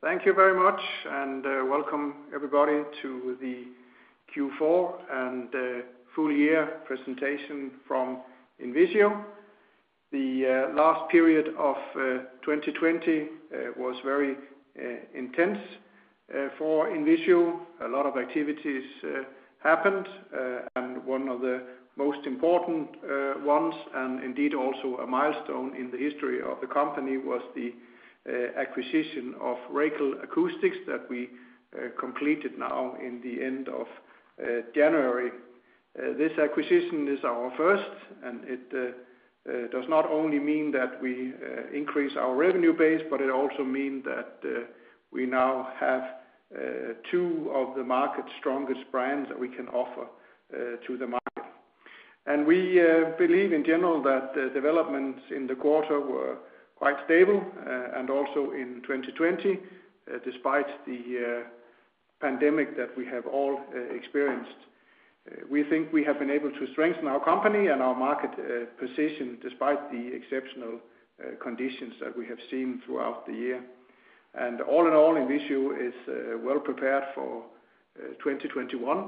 Thank you very much, and welcome everybody to the Q4 and full year presentation from INVISIO. The last period of 2020 was very intense for INVISIO. A lot of activities happened, and one of the most important ones, and indeed also a milestone in the history of the company, was the acquisition of Racal Acoustics that we completed now in the end of January. This acquisition is our first, and it does not only mean that we increase our revenue base, but it also means that we now have two of the market's strongest brands that we can offer to the market. And we believe in general that the developments in the quarter were quite stable, and also in 2020, despite the pandemic that we have all experienced. We think we have been able to strengthen our company and our market position despite the exceptional conditions that we have seen throughout the year. And all in all, INVISIO is well prepared for 2021.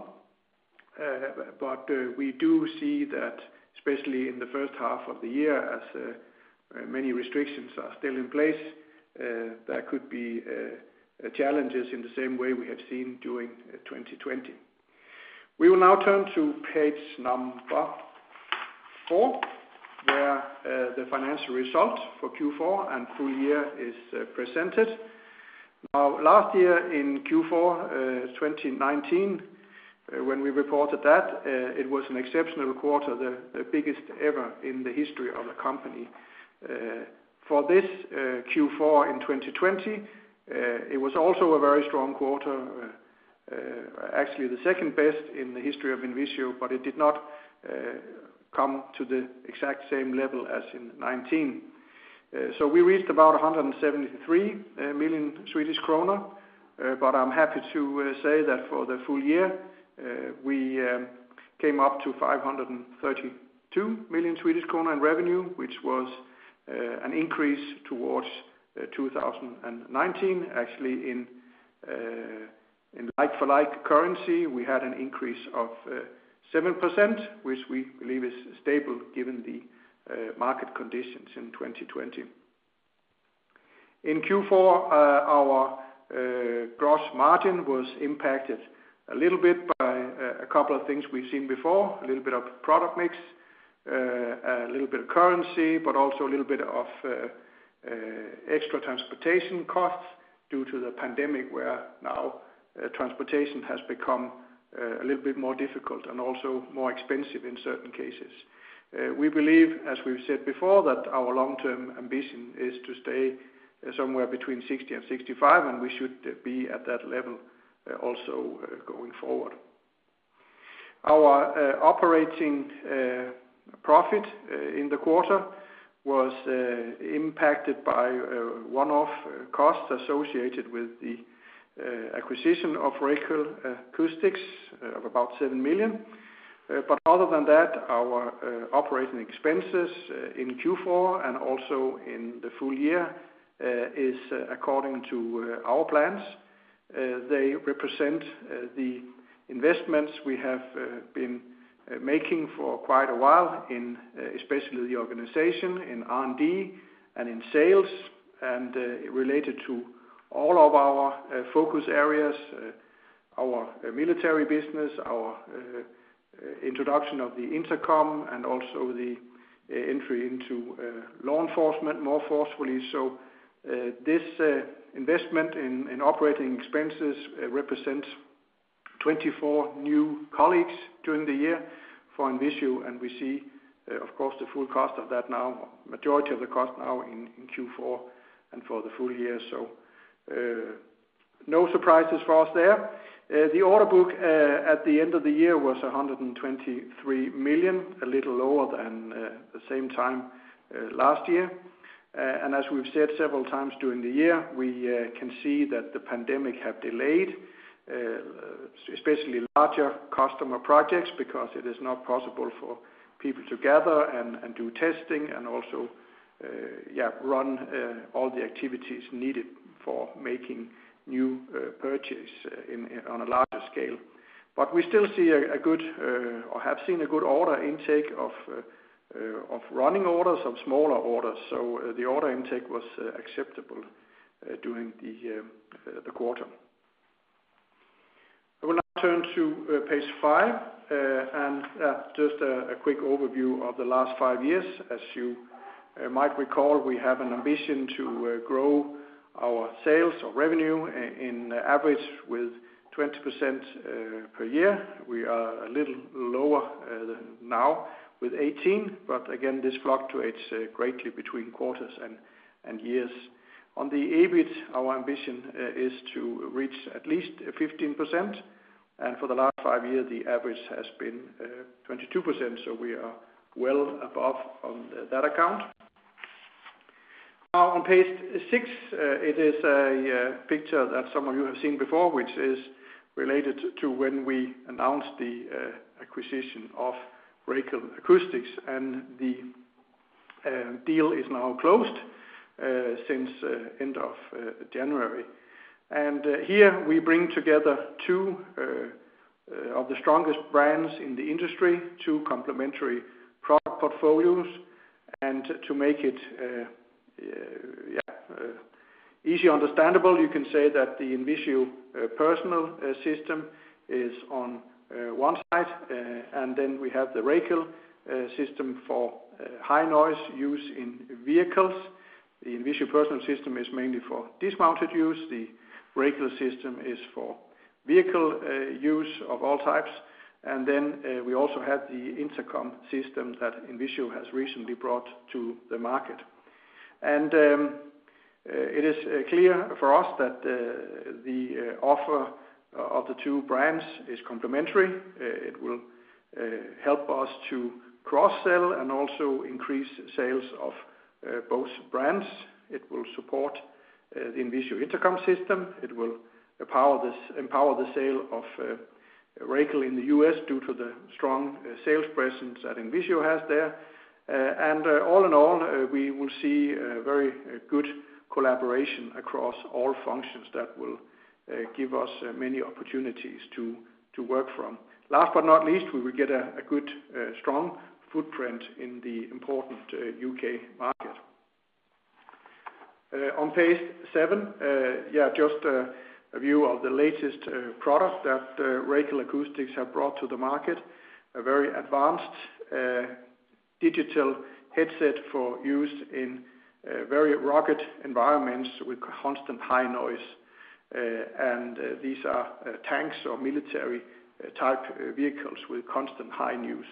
But we do see that, especially in the first half of the year, as many restrictions are still in place, there could be challenges in the same way we have seen during 2020. We will now turn to page number 4, where the financial result for Q4 and full year is presented. Now, last year in Q4 2019, when we reported that, it was an exceptional quarter, the biggest ever in the history of the company. For this Q4 in 2020, it was also a very strong quarter, actually the second best in the history of INVISIO, but it did not come to the exact same level as in 2019. So we reached about 173 million Swedish kronor, but I'm happy to say that for the full year we came up to 532 million Swedish kronor in revenue, which was an increase towards 2019. Actually, in like-for-like currency, we had an increase of 7%, which we believe is stable given the market conditions in 2020. In Q4, our gross margin was impacted a little bit by a couple of things we've seen before, a little bit of product mix, a little bit of currency, but also a little bit of extra transportation costs due to the pandemic, where now transportation has become a little bit more difficult and also more expensive in certain cases. We believe, as we've said before, that our long-term ambition is to stay somewhere between 60 and 65, and we should be at that level also going forward. Our operating profit in the quarter was impacted by one-off costs associated with the acquisition of Racal Acoustics of about 7 million. But other than that, our operating expenses in Q4 and also in the full year is according to our plans. They represent the investments we have been making for quite a while in especially the organization, in R&D and in sales, and related to all of our focus areas, our military business, our introduction of the intercom, and also the entry into law enforcement more forcefully. So this investment in operating expenses represents 24 new colleagues during the year for INVISIO, and we see, of course, the full cost of that now, majority of the cost now in Q4 and for the full year. So no surprises for us there. The order book at the end of the year was 123 million, a little lower than the same time last year. And as we've said several times during the year, we can see that the pandemic have delayed especially larger customer projects, because it is not possible for people to gather and do testing and also run all the activities needed for making new purchase on a larger scale. But we still see a good, or have seen a good order intake of running orders, of smaller orders. So the order intake was acceptable during the quarter. I will now turn to page 5 and just a quick overview of the last 5 years. As you might recall, we have an ambition to grow our sales or revenue in average with 20% per year. We are a little lower now with 18, but again this fluctuates greatly between quarters and years. On the EBIT, our ambition is to reach at least 15%, and for the last 5 years the average has been 22%, so we are well above on that account. Now on page 6, it is a picture that some of you have seen before, which is related to when we announced the acquisition of Racal Acoustics, and the deal is now closed since end of January. And here we bring together two of the strongest brands in the industry, two complementary product portfolios, and to make it easy understandable, you can say that the INVISIO personal system is on one side, and then we have the Racal system for high noise use in vehicles. The INVISIO personal system is mainly for dismounted use. The Racal system is for vehicle use of all types. And then we also have the intercom system that INVISIO has recently brought to the market. And it is clear for us that the offer of the two brands is complementary. It will help us to cross-sell and also increase sales of both brands. It will support the INVISIO intercom system. It will empower the sale of Racal in the US due to the strong sales presence that INVISIO has there. And all in all, we will see a very good collaboration across all functions that will give us many opportunities to work from. Last but not least, we will get a good, strong footprint in the important UK market. On page 7, just a view of the latest product that Racal Acoustics have brought to the market, a very advanced digital headset for use in very rugged environments with constant high noise. And these are tanks or military type vehicles with constant high noise.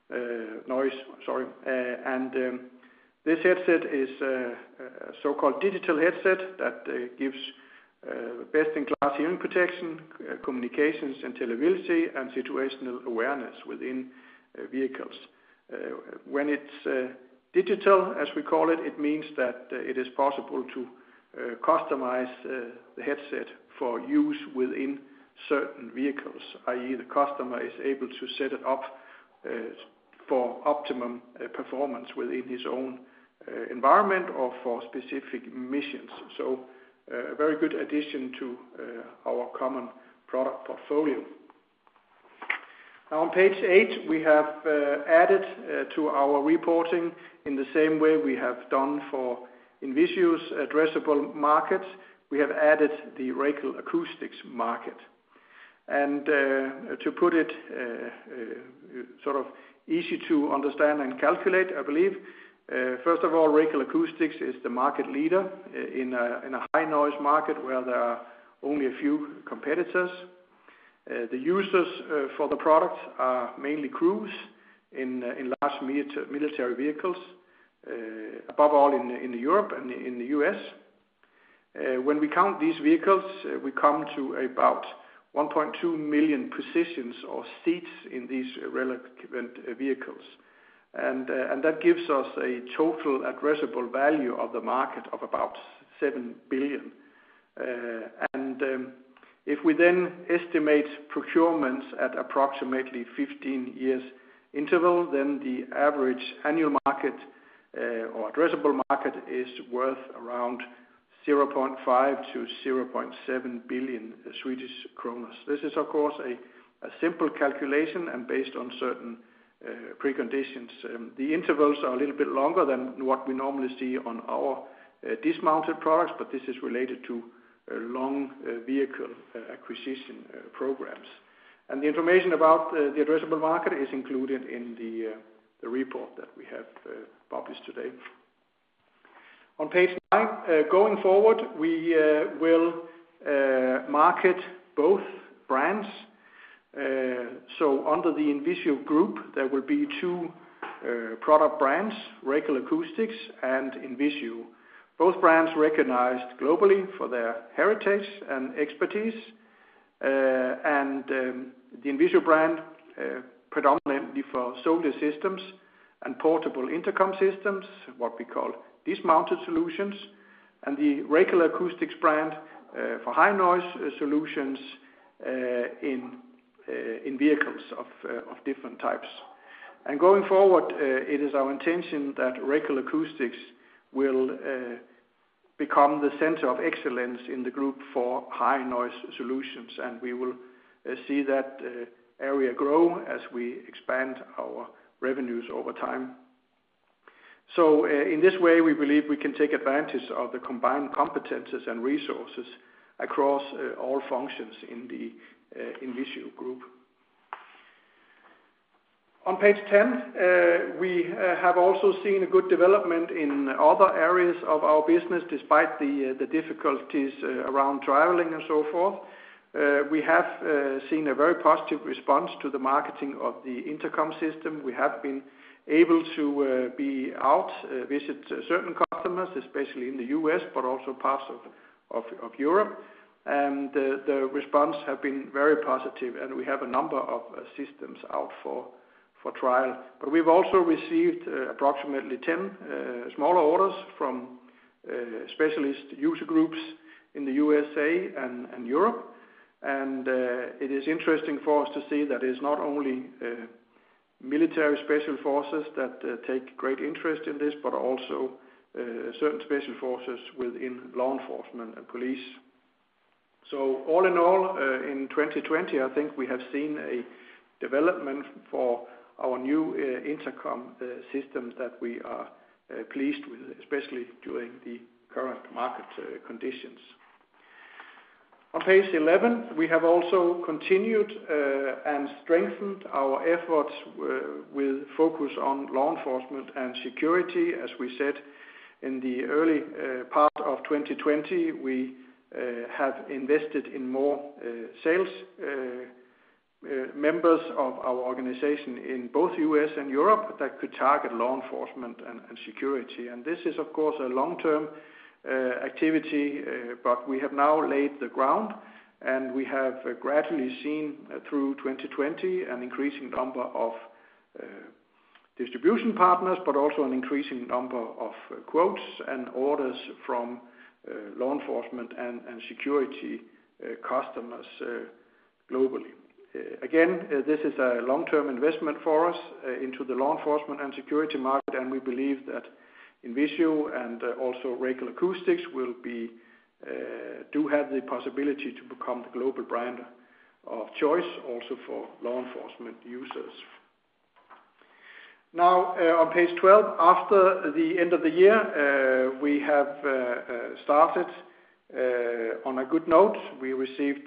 This headset is a so-called digital headset that gives best-in-class hearing protection, communications, intelligibility, and situational awareness within vehicles. When it's digital, as we call it, it means that it is possible to customize the headset for use within certain vehicles, i.e. the customer is able to set it up for optimum performance within his own environment or for specific missions. So a very good addition to our common product portfolio. Now on page 8, we have added to our reporting in the same way we have done for INVISIO's addressable markets. We have added the Racal Acoustics market. And to put it sort of easy to understand and calculate, I believe, first of all, Racal Acoustics is the market leader in a high noise market where there are only a few competitors. The users for the product are mainly crews in large military vehicles, above all in Europe and in the US. When we count these vehicles, we come to about 1.2 million positions or seats in these relevant vehicles. And that gives us a total addressable value of the market of about 7 billion. If we then estimate procurements at approximately 15 years interval, then the average annual market or addressable market is worth around 0.5 to 0.7 billion Swedish kronor. This is, of course, a simple calculation and based on certain preconditions. The intervals are a little bit longer than what we normally see on our dismounted products, but this is related to long vehicle acquisition programs. And the information about the addressable market is included in the report that we have published today. On page 9, going forward, we will market both brands. So under the INVISIO group, there will be 2 product brands, Racal Acoustics and INVISIO. Both brands recognized globally for their heritage and expertise. And the INVISIO brand predominantly for soldier systems and portable intercom systems, what we call dismounted solutions, and the Racal Acoustics brand for high noise solutions in vehicles of different types. And going forward, it is our intention that Racal Acoustics will become the center of excellence in the group for high noise solutions, and we will see that area grow as we expand our revenues over time. So in this way, we believe we can take advantage of the combined competences and resources across all functions in the INVISIO group. On page 10, we have also seen a good development in other areas of our business, despite the difficulties around traveling and so forth. We have seen a very positive response to the marketing of the intercom system. We have been able to be out, visit certain customers, especially in the US, but also parts of Europe. And the response have been very positive, and we have a number of systems out for trial. But we've also received approximately 10 smaller orders from specialist user groups in the USA and Europe. And it is interesting for us to see that it's not only military special forces that take great interest in this, but also certain special forces within law enforcement and police. So all in all, in 2020, I think we have seen a development for our new intercom system that we are pleased with, especially during the current market conditions. On page 11, we have also continued and strengthened our efforts with focus on law enforcement and security. As we said in the early part of 2020, we have invested in more sales members of our organization in both US and Europe that could target law enforcement and security. And this is, of course, a long-term activity, but we have now laid the ground, and we have gradually seen through 2020 an increasing number of distribution partners, but also an increasing number of quotes and orders from law enforcement and security customers globally. Again, this is a long-term investment for us into the law enforcement and security market, and we believe that INVISIO and also Racal Acoustics will do have the possibility to become the global brand of choice also for law enforcement users. Now, on page 12, after the end of the year, we have started on a good note. We received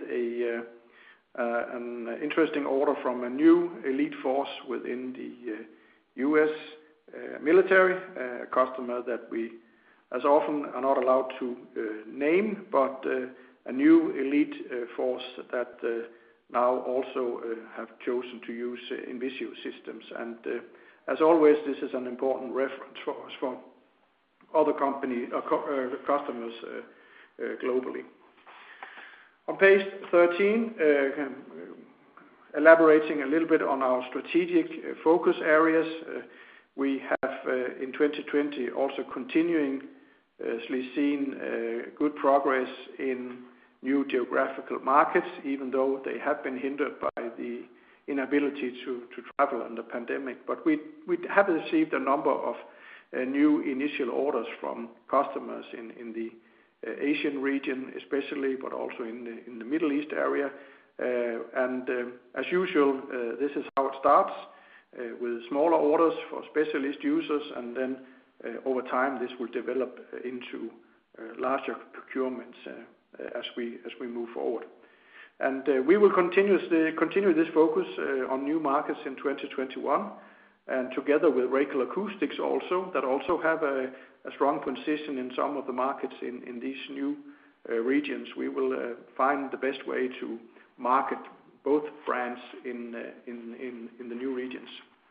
an interesting order from a new elite force within the US military, a customer that we as often are not allowed to name, but a new elite force that now also have chosen to use INVISIO systems. And as always, this is an important reference for us for other customers globally. On page 13, elaborating a little bit on our strategic focus areas, we have in 2020 also continuously seen good progress in new geographical markets, even though they have been hindered by the inability to travel in the pandemic. But we have received a number of new initial orders from customers in the Asian region especially, but also in the Middle East area. As usual, this is how it starts, with smaller orders for specialist users, and then over time this will develop into larger procurements as we move forward. And we will continue this focus on new markets in 2021, and together with Racal Acoustics also, that also have a strong position in some of the markets in these new regions. We will find the best way to market both brands in the new regions.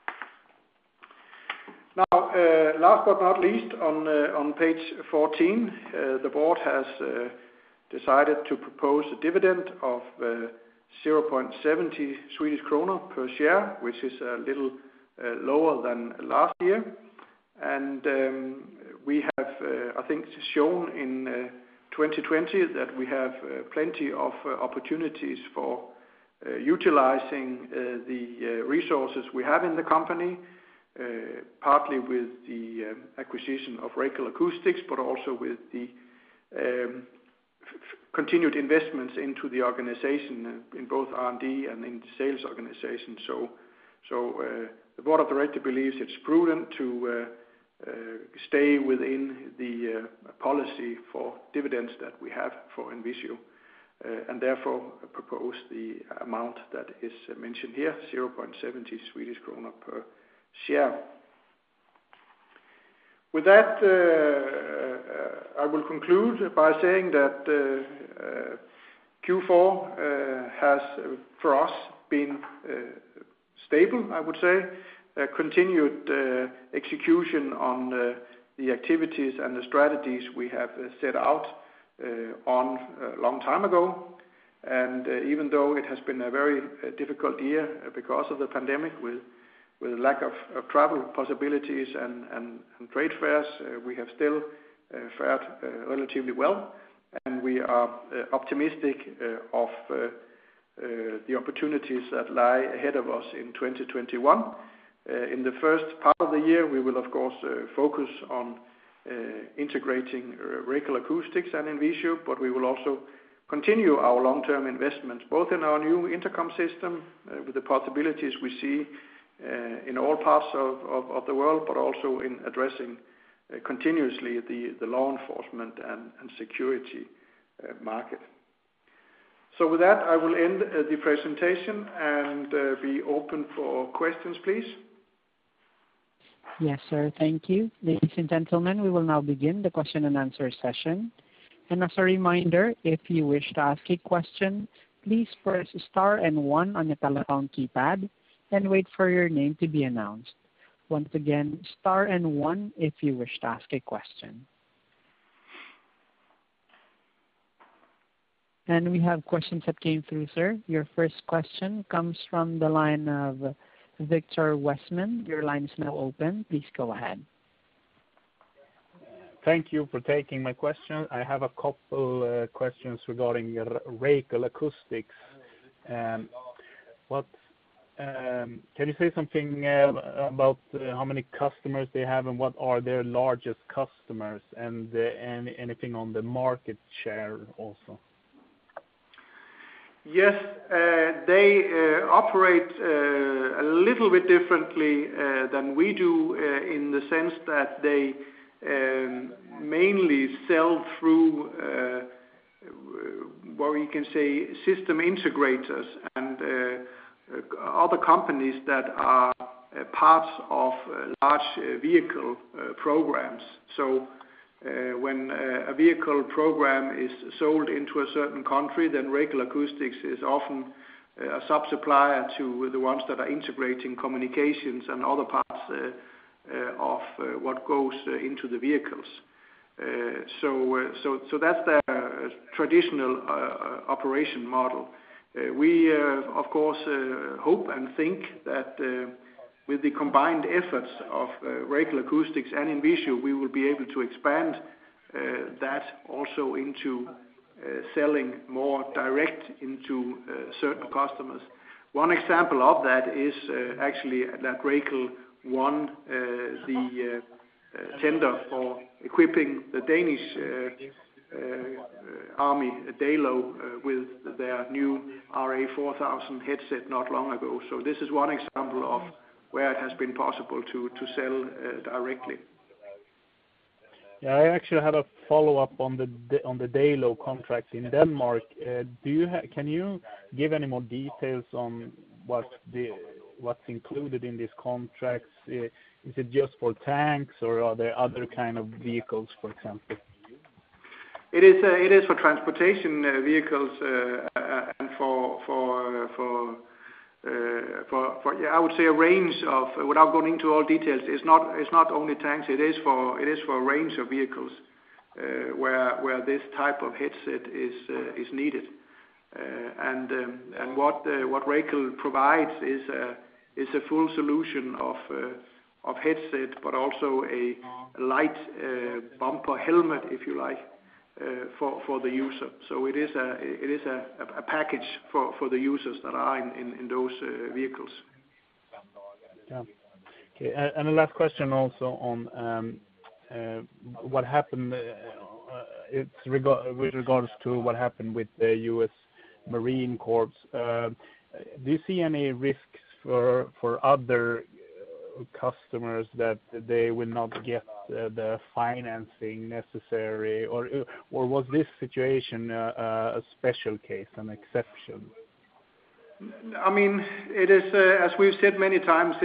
Now, last but not least, on page 14, the board has decided to propose a dividend of 0.70 Swedish kronor per share, which is a little lower than last year. And we have, I think, shown in 2020 that we have plenty of opportunities for utilizing the resources we have in the company, partly with the acquisition of Racal Acoustics, but also with the continued investments into the organization in both R&D and in the sales organization. So the board of directors believes it's prudent to stay within the policy for dividends that we have for INVISIO, and therefore propose the amount that is mentioned here, 0.70 Swedish kronor per share. With that, I will conclude by saying that Q4 has, for us, been stable, I would say. Continued execution on the activities and the strategies we have set out on a long time ago. And even though it has been a very difficult year because of the pandemic, with lack of travel possibilities and trade fairs, we have still fared relatively well, and we are optimistic of the opportunities that lie ahead of us in 2021. In the first part of the year, we will of course focus on integrating Racal Acoustics and INVISIO, but we will also continue our long-term investments, both in our new intercom system, with the possibilities we see in all parts of the world, but also in addressing continuously the law enforcement and security market. So with that, I will end the presentation and be open for questions, please. Yes, sir. Thank you. Ladies and gentlemen, we will now begin the question and answer session. And as a reminder, if you wish to ask a question, please press star and 1 on your telephone keypad and wait for your name to be announced. Once again, star and 1 if you wish to ask a question. And we have questions that came through, sir. Your first question comes from the line of Victor Westman. Your line is now open. Please go ahead. Thank you for taking my question. I have a couple questions regarding Racal Acoustics. Can you say something about how many customers they have and what are their largest customers, and anything on the market share also? Yes, they operate a little bit differently than we do, in the sense that they mainly sell through what we can say system integrators and other companies that are parts of large vehicle programs. So when a vehicle program is sold into a certain country, then Racal Acoustics is often a sub-supplier to the ones that are integrating communications and other parts of what goes into the vehicles. So that's their traditional operation model. We of course hope and think that with the combined efforts of Racal Acoustics and INVISIO, we will be able to expand that also into selling more direct into certain customers. One example of that is actually that Racal won the tender for equipping the Danish Army Dalo with their new RA4000 headset not long ago. So this is one example of where it has been possible to sell directly. Yeah, I actually had a follow-up on the Dalo contract in Denmark. Can you give any more details on what's included in these contracts? Is it just for tanks, or are there other kind of vehicles, for example? It is for transportation vehicles and for I would say a range of, without going into all details, it's not only tanks. It is for a range of vehicles where this type of headset is needed. And what Racal provides is a full solution of headset, but also a light bumper helmet, if you like, for the user. So it is a package for the users that are in those vehicles. Yeah. Okay. And the last question also on what happened. It's with regards to what happened with the U.S. Marine Corps. Do you see any risks for other customers that they will not get the financing necessary, or was this situation a special case, an exception? I mean, it is as we've said many times.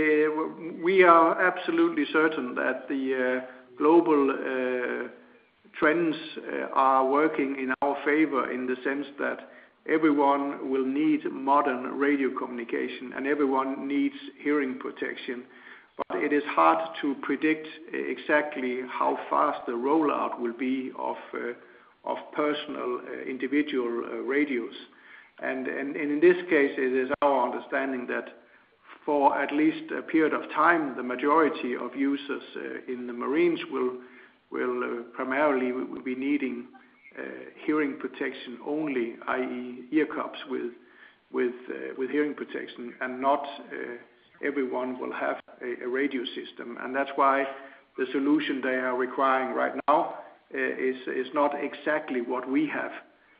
We are absolutely certain that the global trends are working in our favor, in the sense that everyone will need modern radio communication and everyone needs hearing protection. But it is hard to predict exactly how fast the rollout will be of personal individual radios. And in this case, it is our understanding that for at least a period of time, the majority of users in the Marines will primarily be needing hearing protection only, i.e. ear cups with hearing protection, and not everyone will have a radio system. And that's why the solution they are requiring right now is not exactly what we have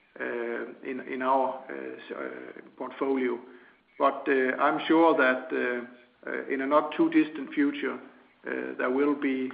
in our portfolio. But I'm sure that in a not too distant future there will be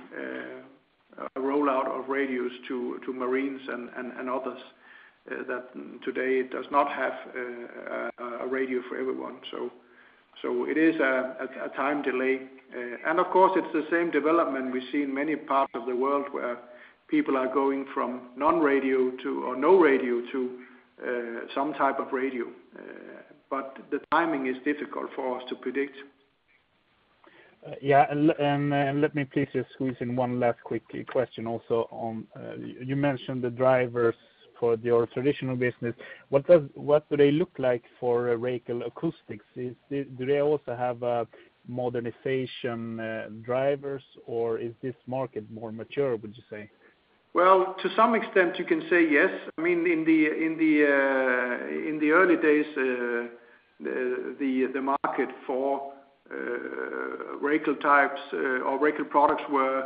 a rollout of radios to Marines and others that today does not have a radio for everyone. So it is a time delay. And of course it's the same development we see in many parts of the world, where people are going from non-radio to, or no radio to some type of radio. But the timing is difficult for us to predict. And let me please just squeeze in one last quick question also on, you mentioned the drivers for your traditional business. What do they look like for Racal Acoustics? Do they also have modernization drivers, or is this market more mature, would you say? Well, to some extent you can say yes. I mean, in the early days, the market for Racal types or Racal products were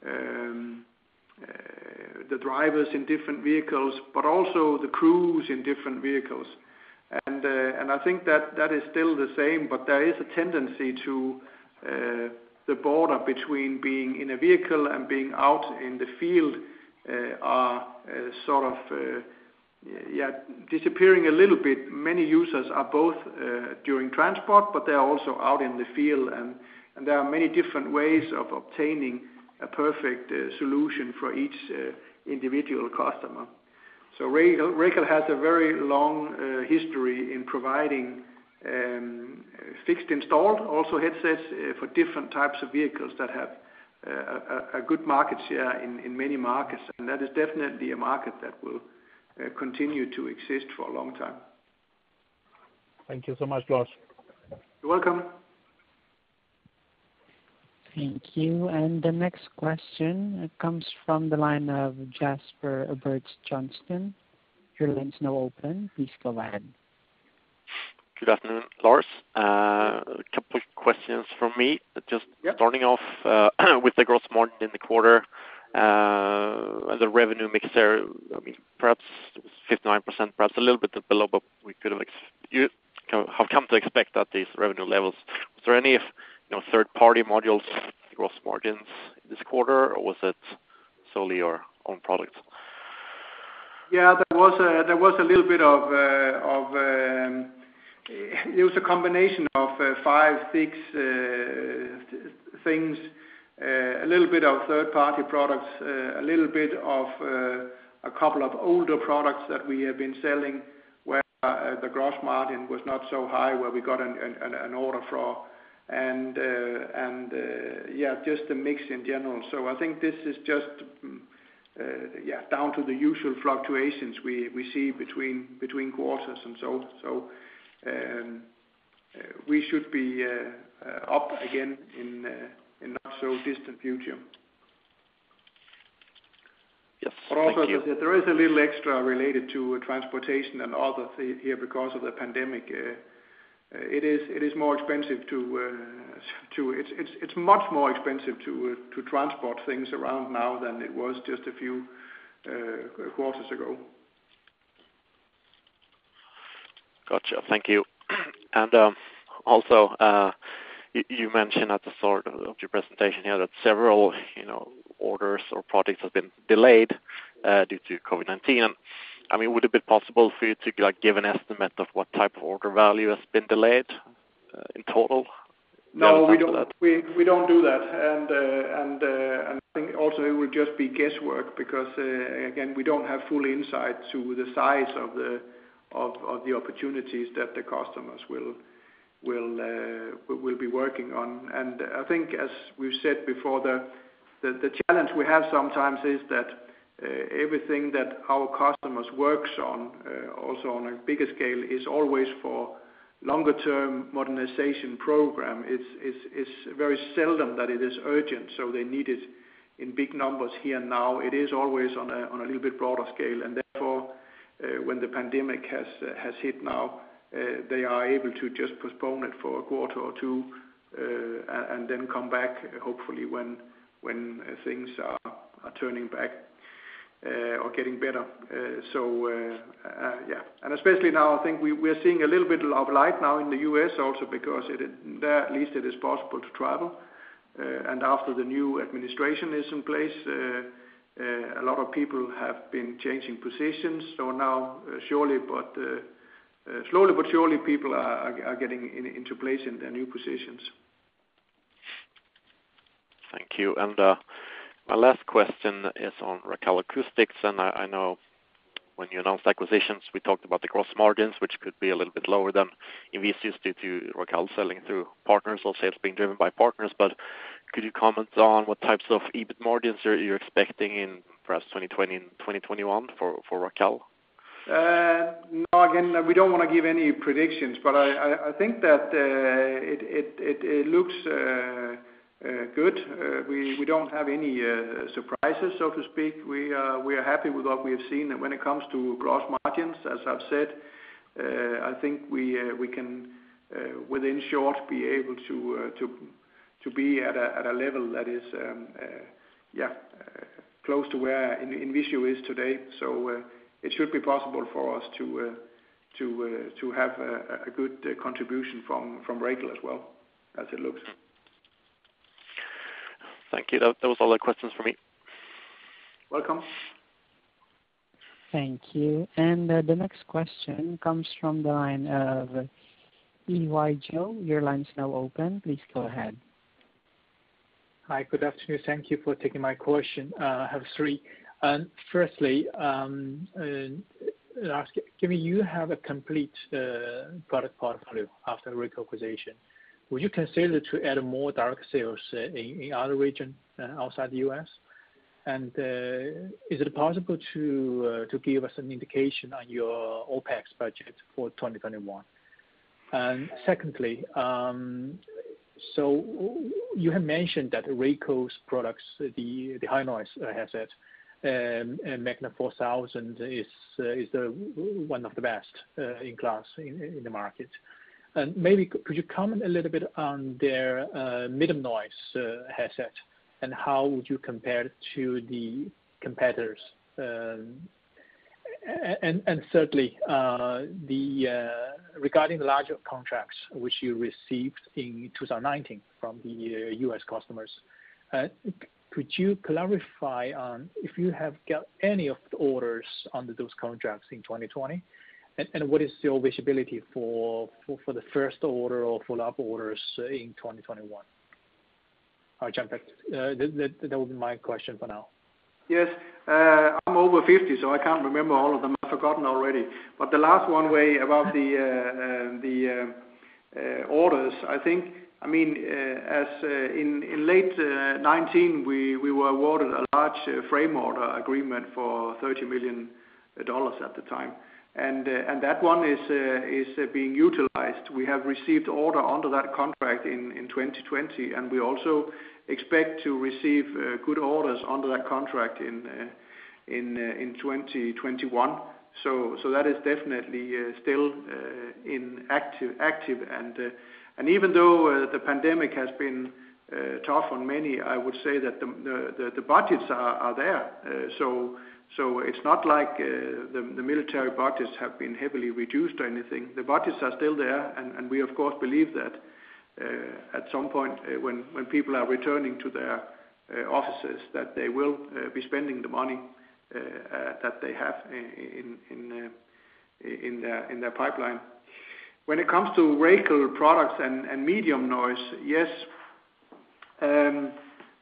the drivers in different vehicles, but also the crews in different vehicles. And I think that is still the same, but there is a tendency to the border between being in a vehicle and being out in the field are sort of disappearing a little bit. Many users are both during transport, but they are also out in the field, and there are many different ways of obtaining a perfect solution for each individual customer. So Racal has a very long history in providing fixed installed also headsets for different types of vehicles that have a good market share in many markets, and that is definitely a market that will continue to exist for a long time. Thank you so much, Lars. You're welcome. Thank you. And the next question comes from the line of Jasper Berts-Johnston. Your line's now open. Please go ahead. Good afternoon, Lars. A couple of questions from me. Just starting off with the gross margin in the quarter. And the revenue mix there, I mean, perhaps it was 59%, perhaps a little bit below, but we could have have come to expect at these revenue levels. Was there any, third-party modules gross margins this quarter, or was it solely your own products? Yeah, there was a little bit of it was a combination of 5, 6 things, a little bit of third-party products, a little bit of a couple of older products that we have been selling where the gross margin was not so high, where we got an order for, and just the mix in general. So I think this is just down to the usual fluctuations we see between quarters and so we should be up again in not so distant future. Yes, but also, thank you. There is a little extra related to transportation and other here because of the pandemic. It is more expensive it's much more expensive to transport things around now than it was just a few quarters ago. Gotcha. Thank you. And also, you mentioned at the start of your presentation here that several, orders or projects have been delayed due to COVID-19. And I mean, would it be possible for you to give an estimate of what type of order value has been delayed in total? No, we don't. We don't do that, and I think also it will just be guesswork because again we don't have full insight to the size of the opportunities that the customers will be working on. And I think, as we've said before, the challenge we have sometimes is that everything that our customers works on, also on a bigger scale, is always for longer-term modernization program. It's very seldom that it is urgent, so they need it in big numbers here and now. It is always on a little bit broader scale, and therefore, when the pandemic has hit now, they are able to just postpone it for a quarter or two, and then come back hopefully when things are turning back or getting better. And especially now, I think we're seeing a little bit of light now in the US also because there at least it is possible to travel. And after the new administration is in place, a lot of people have been changing positions. So now, slowly but surely, people are getting into place in their new positions. Thank you. And my last question is on Racal Acoustics, and I know when you announced acquisitions, we talked about the gross margins, which could be a little bit lower than INVISIO's due to Racal selling through partners or sales being driven by partners. But could you comment on what types of EBIT margins you're expecting in perhaps 2020 and 2021 for Racal? No, again, we don't want to give any predictions, but I think that it looks good. We don't have any surprises, so to speak. We are happy with what we have seen. And when it comes to gross margins, as I've said, I think we can within short be able to be at a level that is close to where INVISIO is today. So it should be possible for us to have a good contribution from Racal as well, as it looks. Thank you. That was all the questions for me. Welcome. Thank you. And the next question comes from the line of EY Joe. Your line is now open. Please go ahead. Hi, good afternoon. Thank you for taking my question. I have 3. Firstly, given you have a complete product portfolio after Racal acquisition, would you consider to add more direct sales in other regions outside the U.S.? And is it possible to give us an indication on your OPEX budget for 2021? And secondly, so you have mentioned that Racal's products, the high noise headset, Magna 4000 is one of the best in class in the market. And maybe could you comment a little bit on their medium noise headset? and how would you compare it to the competitors? And thirdly, regarding the larger contracts which you received in 2019 from the U.S. customers, could you clarify on if you have got any of the orders under those contracts in 2020? And what is your visibility for the first order or follow-up orders in 2021? I'll jump back. That would be my question for now. Yes, I'm over 50, so I can't remember all of them. I've forgotten already. But the last one way about the orders, I think, I mean, as in late 19, we were awarded a large frame order agreement for $30 million at the time. And that one is being utilized. We have received order under that contract in 2020, and we also expect to receive good orders under that contract in 2021. So that is definitely still in active, and even though the pandemic has been tough on many, I would say that the budgets are there. So it's not like the military budgets have been heavily reduced or anything. The budgets are still there, and we of course believe that at some point when people are returning to their offices, that they will be spending the money that they have in their pipeline. When it comes to Racal products and medium noise, yes, the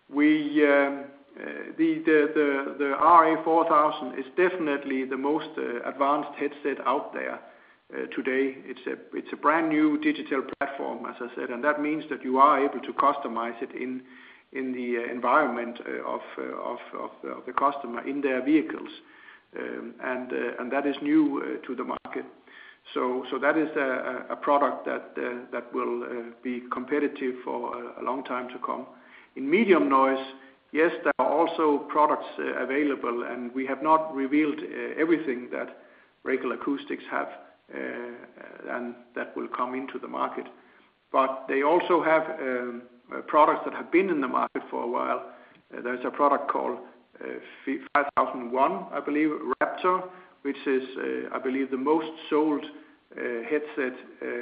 RA4000 is definitely the most advanced headset out there today. It's a brand new digital platform, as I said, and that means that you are able to customize it in the environment of the customer in their vehicles, and that is new to the market. So that is a product that will be competitive for a long time to come. In medium noise, yes, there are also products available, and we have not revealed everything that Racal Acoustics have and that will come into the market. But they also have products that have been in the market for a while. There's a product called 5001, I believe, Raptor, which is, I believe, the most sold headset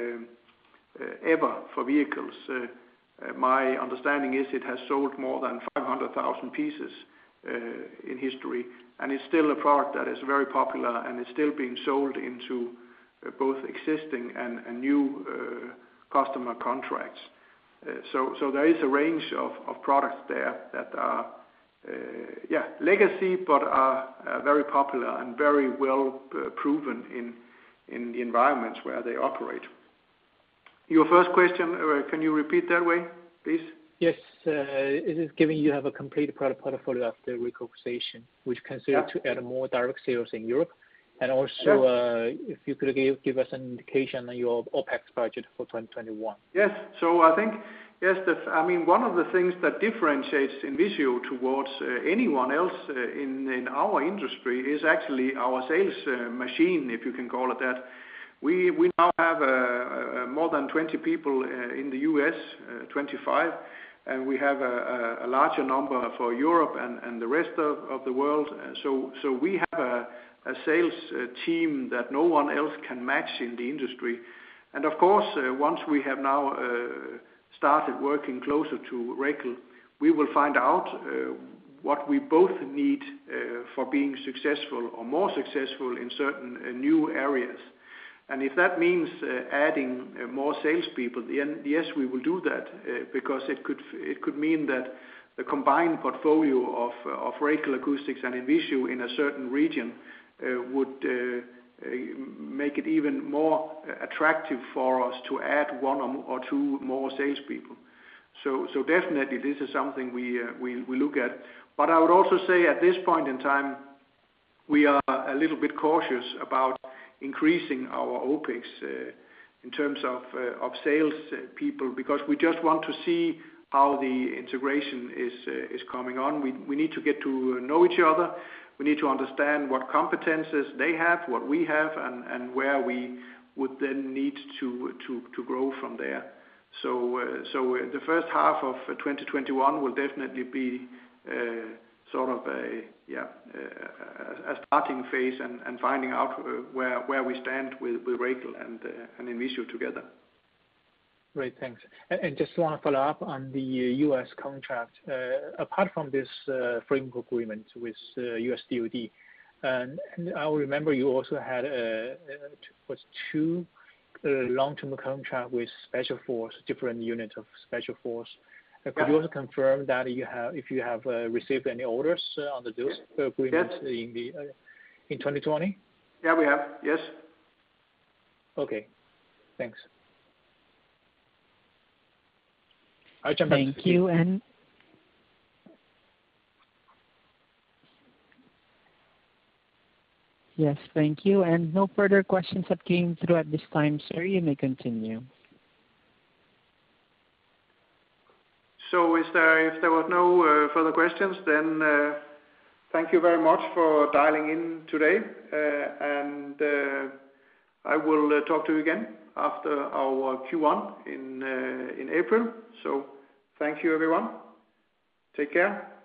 ever for vehicles. My understanding is it has sold more than 500,000 pieces in history, and it's still a product that is very popular and is still being sold into both existing and new customer contracts. So there is a range of products there that are legacy, but are very popular and very well proven in the environments where they operate. Your first question, can you repeat that way, please? Yes, it is given you have a complete product portfolio after recognition, which consider to add more direct sales in Europe, and also if you could give us an indication on your OPEX budget for 2021. Yes, so I think one of the things that differentiates INVISIO towards anyone else in our industry is actually our sales machine, if you can call it that. We now have more than 20 people in the US, 25, and we have a larger number for Europe and the rest of the world. So we have a sales team that no one else can match in the industry. And of course, once we have now started working closer to Racal, we will find out what we both need for being successful or more successful in certain new areas. And if that means adding more salespeople, then yes, we will do that because it could mean that the combined portfolio of Racal Acoustics and INVISIO in a certain region would make it even more attractive for us to add one or two more salespeople. So definitely this is something we look at. But I would also say at this point in time, we are a little bit cautious about increasing our OPEX in terms of sales people, because we just want to see how the integration is coming on. We need to get to know each other. We need to understand what competences they have, what we have, and where we would then need to grow from there. The first half of 2021 will definitely be sort of a starting phase and finding out where we stand with Racal and INVISIO together. Great, thanks. And just want to follow up on the U.S. contract. Apart from this framework agreement with U.S. DoD, and I remember you also had two long-term contract with Special Force, different units of Special Force. Could you also confirm that if you have received any orders under those agreements in 2020? Yeah, we have. Yes. Okay. Thanks. I'll jump back. Thank you. And yes, thank you. And no further questions that came through at this time, sir. You may continue. So if there was no further questions, then thank you very much for dialing in today. And I will talk to you again after our Q1 in April. So thank you, everyone. Take care.